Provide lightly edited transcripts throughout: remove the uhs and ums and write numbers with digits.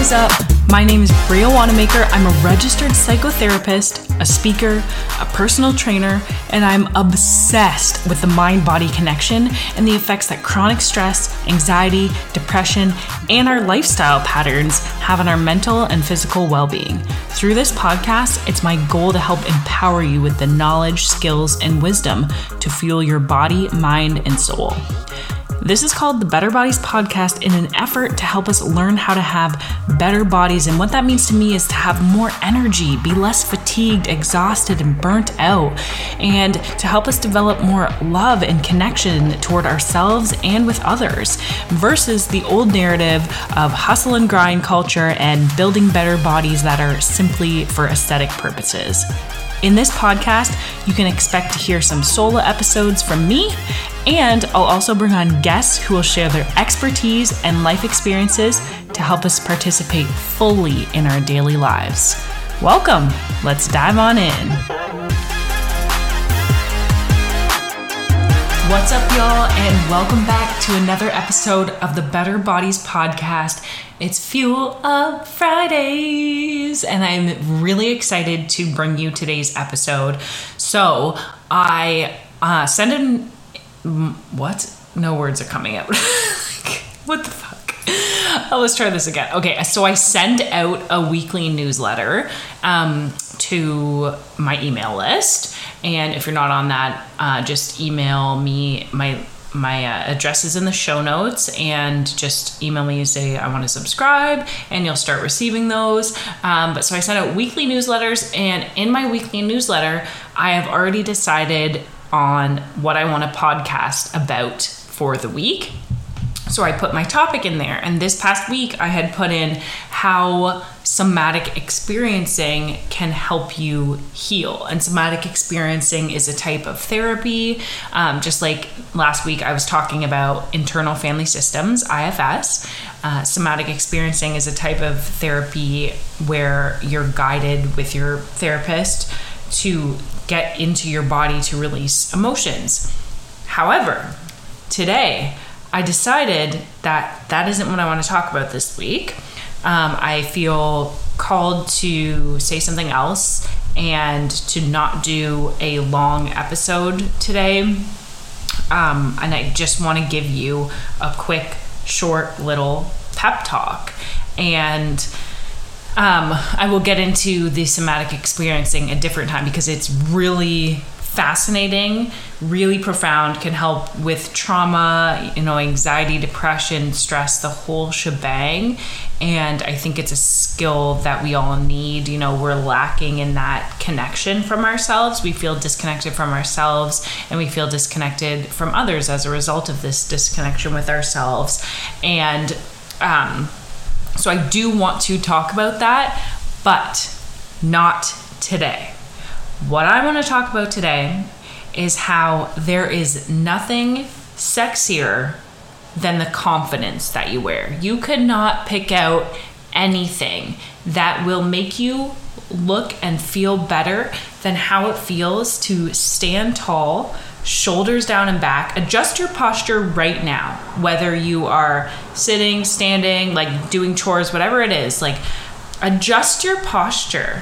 is up? My name is Bria Wanamaker. I'm a registered psychotherapist, a speaker, a personal trainer, and I'm obsessed with the mind-body connection and the effects that chronic stress, anxiety, depression, and our lifestyle patterns have on our mental and physical well-being. Through this podcast, it's my goal to help empower you with the knowledge, skills, and wisdom to fuel your body, mind, and soul. This is called the Better Bodies Podcast in an effort to help us learn how to have better bodies. And what that means to me is to have more energy, be less fatigued, exhausted, and burnt out, and to help us develop more love and connection toward ourselves and with others versus the old narrative of hustle and grind culture and building better bodies that are simply for aesthetic purposes. In this podcast, you can expect to hear some solo episodes from me, and I'll also bring on guests who will share their expertise and life experiences to help us participate fully in our daily lives. Welcome. Let's dive on in. What's up, y'all, and welcome back to another episode of the Better Bodies Podcast. It's Fuel Up Fridays, and I'm really excited to bring you today's episode. So I sent in... What? No words are coming out. What the fuck? Let's try this again. Okay, so I send out a weekly newsletter to my email list. And if you're not on that, just email me. My address is in the show notes, and just email me and say I want to subscribe, and you'll start receiving those. But so I send out weekly newsletters, and in my weekly newsletter, I have already decided on what I want to podcast about for the week. So I put my topic in there, and this past week I had put in how somatic experiencing can help you heal. And somatic experiencing is a type of therapy. Just like last week I was talking about internal family systems, IFS. Somatic experiencing is a type of therapy where you're guided with your therapist to get into your body to release emotions. However, today I decided that that isn't what I want to talk about this week. I feel called to say something else and to not do a long episode today. And I just want to give you a quick, short little pep talk. And I will get into the somatic experiencing a different time because it's really fascinating, really profound, can help with trauma, anxiety, depression, stress, the whole shebang. And I think it's a skill that we all need. We're lacking in that connection from ourselves. We feel disconnected from ourselves, and we feel disconnected from others as a result of this disconnection with ourselves. And so I do want to talk about that, but not today. What I want to talk about today is how there is nothing sexier than the confidence that you wear. You could not pick out anything that will make you look and feel better than how it feels to stand tall, shoulders down and back. Adjust your posture right now, whether you are sitting, standing, like doing chores, whatever it is. Like, adjust your posture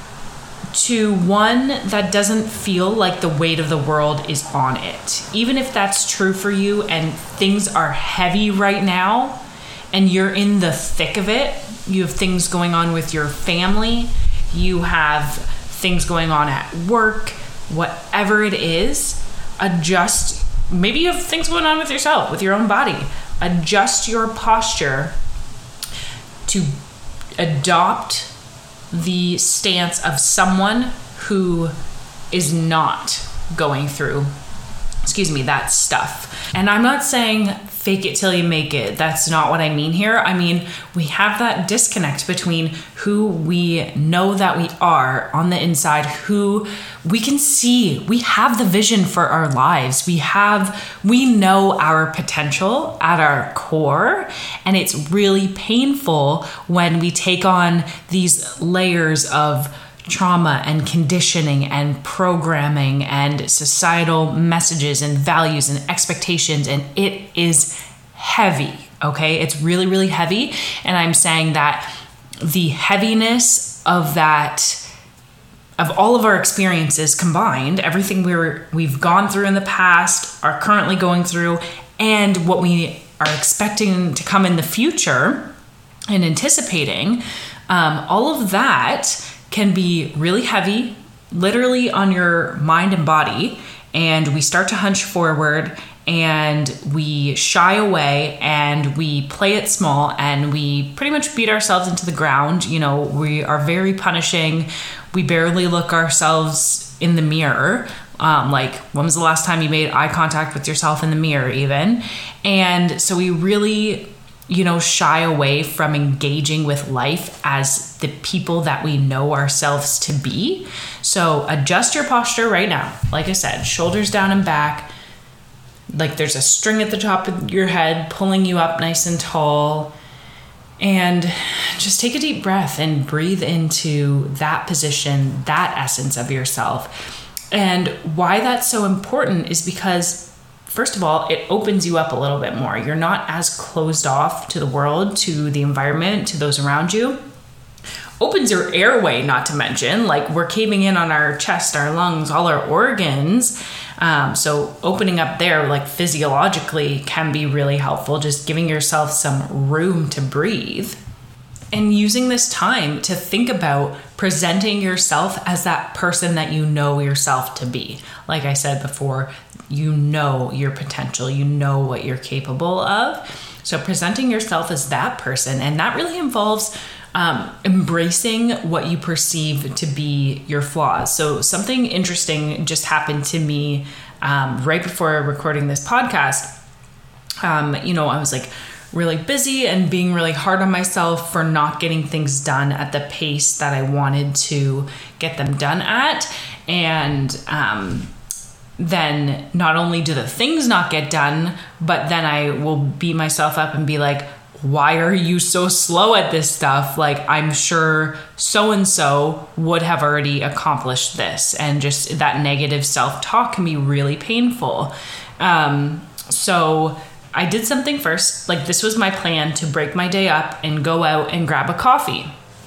to one that doesn't feel like the weight of the world is on it. Even if that's true for you and things are heavy right now and you're in the thick of it, you have things going on with your family, you have things going on at work, whatever it is, adjust. Maybe you have things going on with yourself, with your own body. Adjust your posture to adopt the stance of someone who is not going through, that stuff. And I'm not saying fake it till you make it. That's not what I mean here. I mean, we have that disconnect between who we know that we are on the inside, who we can see. We have the vision for our lives. We know our potential at our core, and it's really painful when we take on these layers of trauma and conditioning and programming and societal messages and values and expectations, and it is heavy, okay? It's really, really heavy, and I'm saying that the heaviness of that, of all of our experiences combined, everything we've gone through in the past, are currently going through, and what we are expecting to come in the future and anticipating, all of that can be really heavy, literally on your mind and body. And we start to hunch forward, and we shy away, and we play it small, and we pretty much beat ourselves into the ground. You know, we are very punishing. We barely look ourselves in the mirror. Like, when was the last time you made eye contact with yourself in the mirror even? And so we really, you know, shy away from engaging with life as the people that we know ourselves to be. So adjust your posture right now. Like I said, shoulders down and back. Like there's a string at the top of your head pulling you up nice and tall. And just take a deep breath and breathe into that position, that essence of yourself. And why that's so important is because, first of all, it opens you up a little bit more. You're not as closed off to the world, to the environment, to those around you. Opens your airway, not to mention, like we're caving in on our chest, our lungs, all our organs. So opening up there, like physiologically, can be really helpful. Just giving yourself some room to breathe. And using this time to think about presenting yourself as that person that you know yourself to be. Like I said before, you know your potential, you know what you're capable of. So presenting yourself as that person, and that really involves embracing what you perceive to be your flaws. So something interesting just happened to me right before recording this podcast. You know, I was like really busy and being really hard on myself for not getting things done at the pace that I wanted to get them done at. And then not only do the things not get done, but then I will beat myself up and be like, why are you so slow at this stuff? Like, I'm sure so-and-so would have already accomplished this. And just that negative self-talk can be really painful. So I did something first. Like, this was my plan to break my day up and go out and grab a coffee.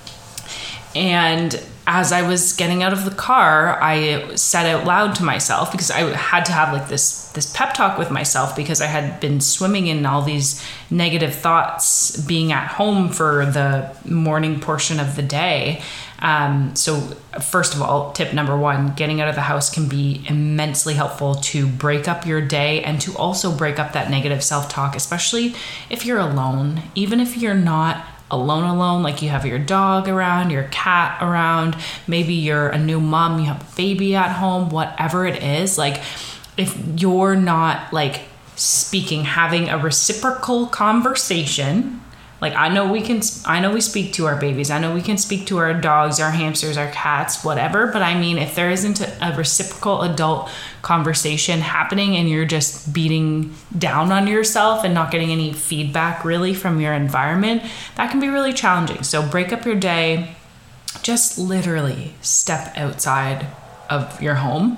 And as I was getting out of the car, I said out loud to myself, because I had to have like this pep talk with myself, because I had been swimming in all these negative thoughts being at home for the morning portion of the day. So first of all, tip number one, getting out of the house can be immensely helpful to break up your day and to also break up that negative self-talk, especially if you're alone. Even if you're not alone, like you have your dog around, your cat around, maybe you're a new mom, you have a baby at home, whatever it is, like if you're not like speaking, having a reciprocal conversation, like I know we speak to our babies, I know we can speak to our dogs, our hamsters, our cats, whatever, but I mean, if there isn't a reciprocal adult conversation happening and you're just beating down on yourself and not getting any feedback really from your environment, that can be really challenging. So break up your day, just literally step outside of your home.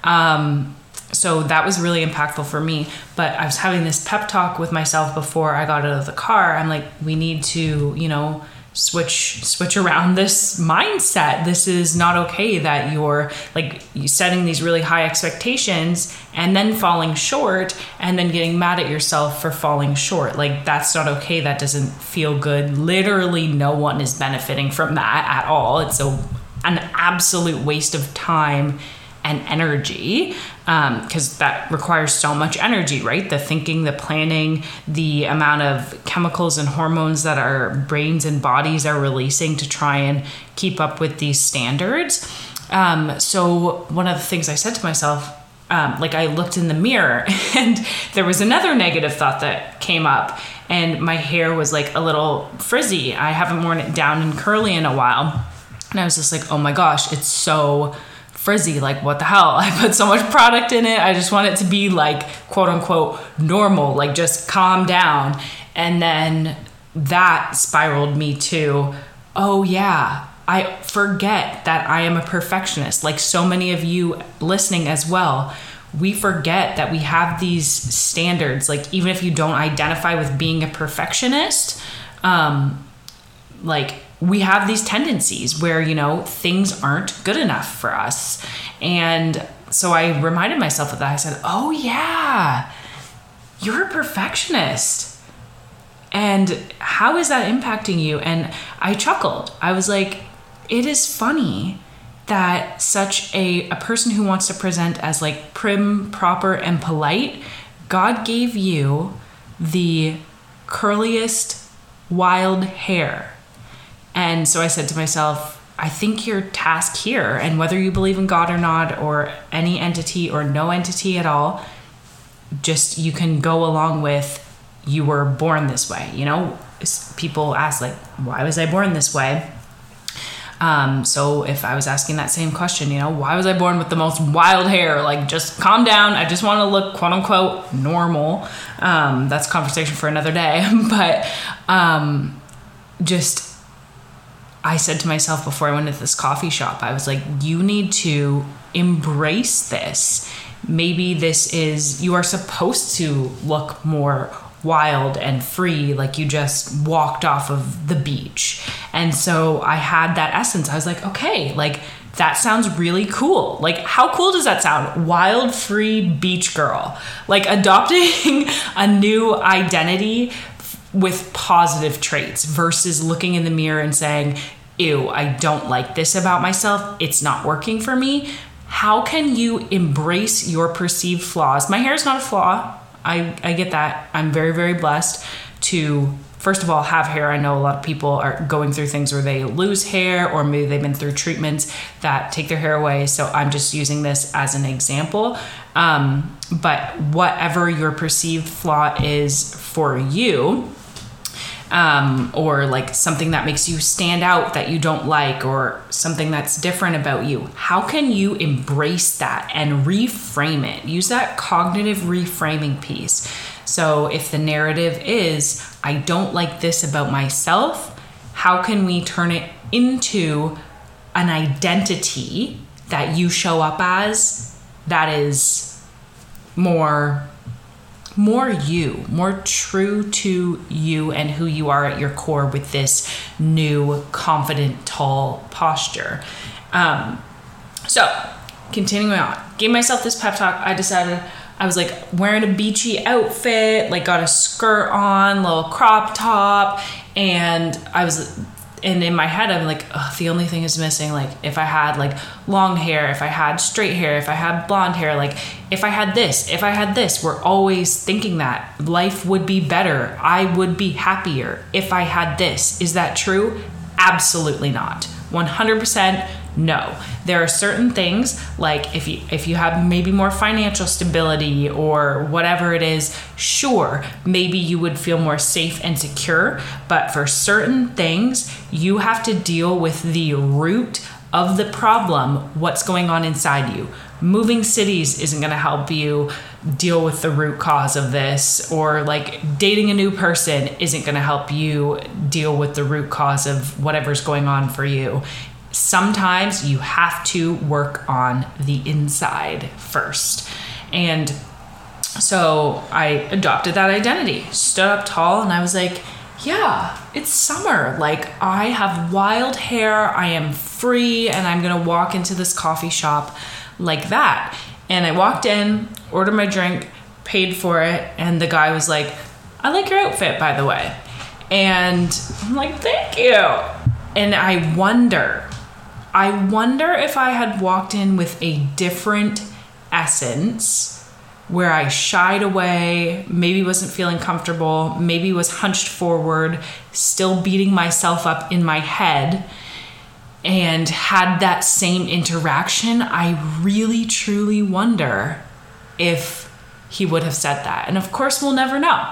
So that was really impactful for me. But I was having this pep talk with myself before I got out of the car. I'm like, we need to, you know, switch around this mindset. This is not okay that you're like setting these really high expectations and then falling short and then getting mad at yourself for falling short. Like, that's not okay. That doesn't feel good. Literally no one is benefiting from that at all. It's an absolute waste of time and energy, because that requires so much energy, right? The thinking, the planning, the amount of chemicals and hormones that our brains and bodies are releasing to try and keep up with these standards. So one of the things I said to myself, like I looked in the mirror and there was another negative thought that came up, and my hair was like a little frizzy. I haven't worn it down and curly in a while. And I was just like, oh my gosh, it's so frizzy. Like, what the hell? I put so much product in it. I just want it to be like, quote unquote, normal, like just calm down. And then that spiraled me to, oh yeah, I forget that I am a perfectionist. Like so many of you listening as well, we forget that we have these standards. Like, even if you don't identify with being a perfectionist, like we have these tendencies where, things aren't good enough for us. And so I reminded myself of that. I said, oh yeah, you're a perfectionist. And how is that impacting you? And I chuckled. I was like, it is funny that such a person who wants to present as like prim, proper, and polite, God gave you the curliest wild hair. And so I said to myself, I think your task here, and whether you believe in God or not, or any entity or no entity at all, just you can go along with, you were born this way. People ask like, why was I born this way? So if I was asking that same question, why was I born with the most wild hair? Like, just calm down. I just want to look quote unquote normal. That's a conversation for another day. But, I said to myself before I went into this coffee shop, I was like, you need to embrace this. Maybe this is, you are supposed to look more wild and free, like you just walked off of the beach. And so I had that essence. I was like, okay, like that sounds really cool. Like, how cool does that sound? Wild, free beach girl. Like adopting a new identity with positive traits versus looking in the mirror and saying, ew, I don't like this about myself. It's not working for me. How can you embrace your perceived flaws? My hair is not a flaw. I get that. I'm very, very blessed to, first of all, have hair. I know a lot of people are going through things where they lose hair, or maybe they've been through treatments that take their hair away. So I'm just using this as an example. But whatever your perceived flaw is for you, or like something that makes you stand out that you don't like, or something that's different about you, how can you embrace that and reframe it? Use that cognitive reframing piece. So if the narrative is, I don't like this about myself, how can we turn it into an identity that you show up as that is more you, more true to you and who you are at your core, with this new, confident, tall posture. So continuing on, gave myself this pep talk. I decided, I was like wearing a beachy outfit, like got a skirt on, little crop top. And in my head, I'm like, the only thing is missing, like if I had like long hair, if I had straight hair, if I had blonde hair, like if I had this, we're always thinking that life would be better. I would be happier if I had this. Is that true? Absolutely not. 100% no. There are certain things, like if you have maybe more financial stability or whatever it is, sure, maybe you would feel more safe and secure. But for certain things, you have to deal with the root of the problem, what's going on inside you. Moving cities isn't going to help you deal with the root cause of this, or like dating a new person isn't going to help you deal with the root cause of whatever's going on for you. Sometimes you have to work on the inside first. And so I adopted that identity, stood up tall, and I was like, yeah, it's summer. Like, I have wild hair, I am free, and I'm gonna walk into this coffee shop like that. And I walked in, ordered my drink, paid for it, and the guy was like, I like your outfit, by the way. And I'm like, thank you. And I wonder if I had walked in with a different essence, where I shied away, maybe wasn't feeling comfortable, maybe was hunched forward, still beating myself up in my head, and had that same interaction, I really truly wonder if he would have said that. And of course we'll never know.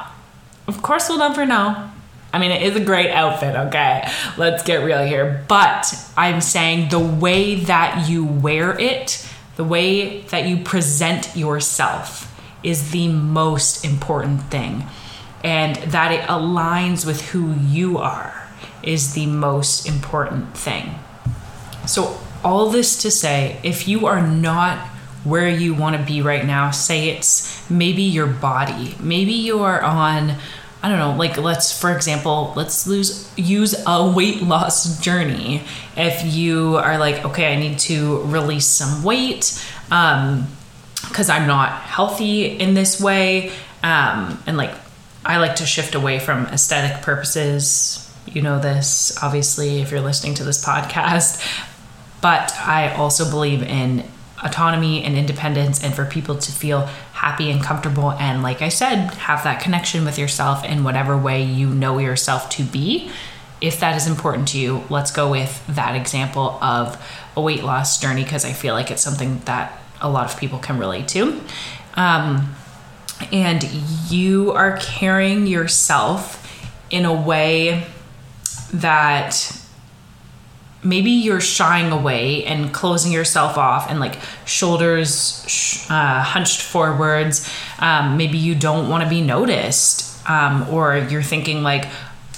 I mean, it is a great outfit, okay? Let's get real here. But I'm saying the way that you wear it, the way that you present yourself is the most important thing. And that it aligns with who you are is the most important thing. So all this to say, if you are not where you want to be right now, say it's maybe your body, maybe you are on I don't know, like let's use a weight loss journey. If you are like, okay, I need to release some weight because I'm not healthy in this way. And like, I like to shift away from aesthetic purposes. You know this, obviously, if you're listening to this podcast. But I also believe in autonomy and independence, and for people to feel happy and comfortable. And like I said, have that connection with yourself in whatever way you know yourself to be. If that is important to you, let's go with that example of a weight loss journey, because I feel like it's something that a lot of people can relate to. And you are carrying yourself in a way that maybe you're shying away and closing yourself off, and like shoulders hunched forwards. Maybe you don't want to be noticed, or you're thinking like,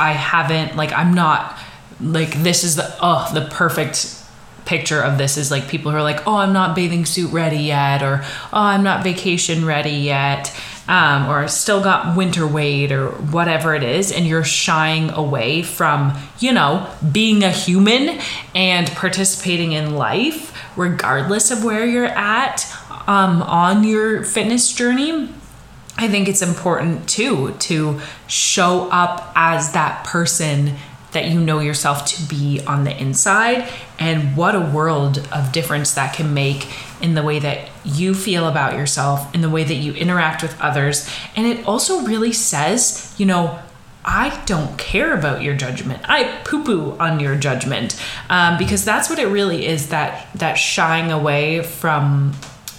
I'm not like, this is the perfect picture of this is like people who are like, oh, I'm not bathing suit ready yet, or oh, I'm not vacation ready yet, or still got winter weight, or whatever it is. And you're shying away from, being a human and participating in life, regardless of where you're at on your fitness journey. I think it's important too to show up as that person that you know yourself to be on the inside, and what a world of difference that can make in the way that you feel about yourself, in the way that you interact with others. And it also really says, I don't care about your judgment. I poo-poo on your judgment, because that's what it really is, that shying away from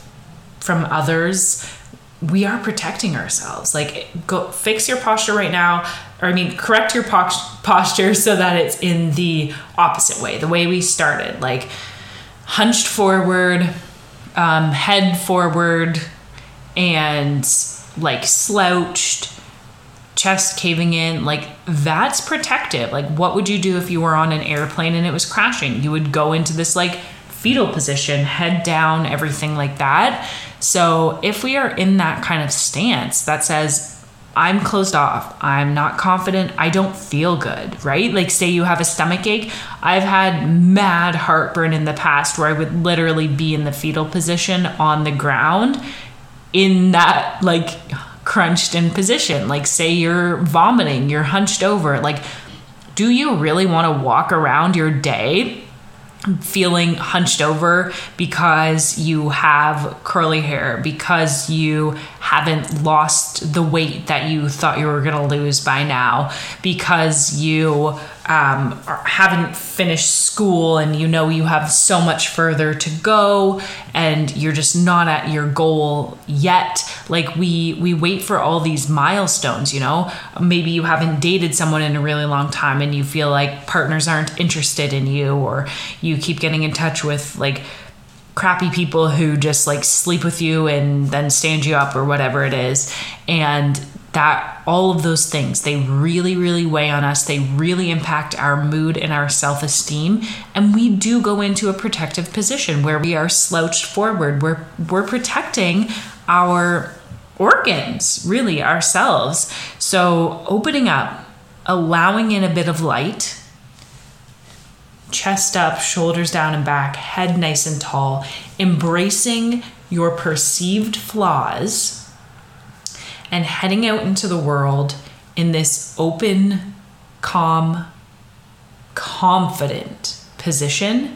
others. We are protecting ourselves. Like, go fix your posture right now. Correct your posture so that it's in the opposite way, the way we started, like hunched forward, head forward, and like slouched, chest caving in. Like, that's protective. Like, what would you do if you were on an airplane and it was crashing? You would go into this like fetal position, head down, everything like that. So if we are in that kind of stance that says, I'm closed off, I'm not confident, I don't feel good, right? Like, say you have a stomach ache. I've had mad heartburn in the past where I would literally be in the fetal position on the ground in that like crunched in position. Like, say you're vomiting, you're hunched over. Like, do you really want to walk around your day feeling hunched over because you have curly hair, because you haven't lost the weight that you thought you were going to lose by now, because you haven't finished school and you have so much further to go and you're just not at your goal yet? Like, we wait for all these milestones, maybe you haven't dated someone in a really long time and you feel like partners aren't interested in you, or you keep getting in touch with like crappy people who just like sleep with you and then stand you up or whatever it is. And that all of those things, they really, really weigh on us. They really impact our mood and our self-esteem. And we do go into a protective position where we are slouched forward. We're protecting our organs, really, ourselves. So opening up, allowing in a bit of light, chest up, shoulders down and back, head nice and tall, embracing your perceived flaws, and heading out into the world in this open, calm, confident position.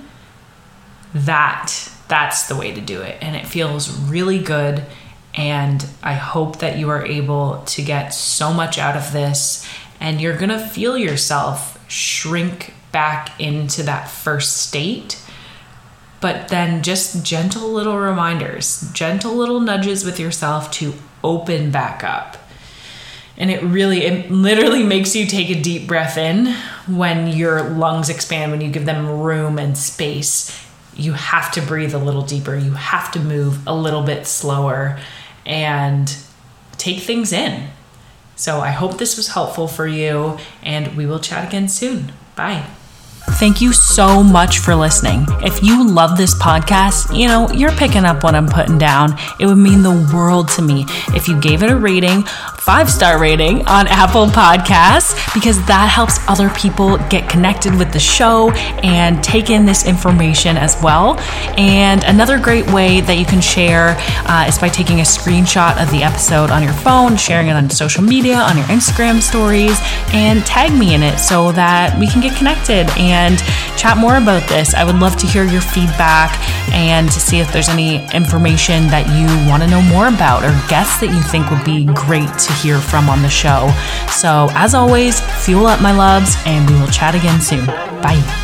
That's the way to do it. And it feels really good. And I hope that you are able to get so much out of this, and you're going to feel yourself shrink back into that first state. But then just gentle little reminders, gentle little nudges with yourself to open back up. And it literally makes you take a deep breath in when your lungs expand, when you give them room and space. You have to breathe a little deeper. You have to move a little bit slower and take things in. So I hope this was helpful for you, and we will chat again soon. Bye. Thank you so much for listening. If you love this podcast, you're picking up what I'm putting down. It would mean the world to me if you gave it a rating, 5-star rating on Apple Podcasts, because that helps other people get connected with the show and take in this information as well. And another great way that you can share is by taking a screenshot of the episode on your phone, sharing it on social media, on your Instagram stories, and tag me in it so that we can get connected and chat more about this. I would love to hear your feedback and to see if there's any information that you want to know more about or guests that you think would be great to hear from on the show. So as always, fuel up, my loves, and we will chat again soon. Bye.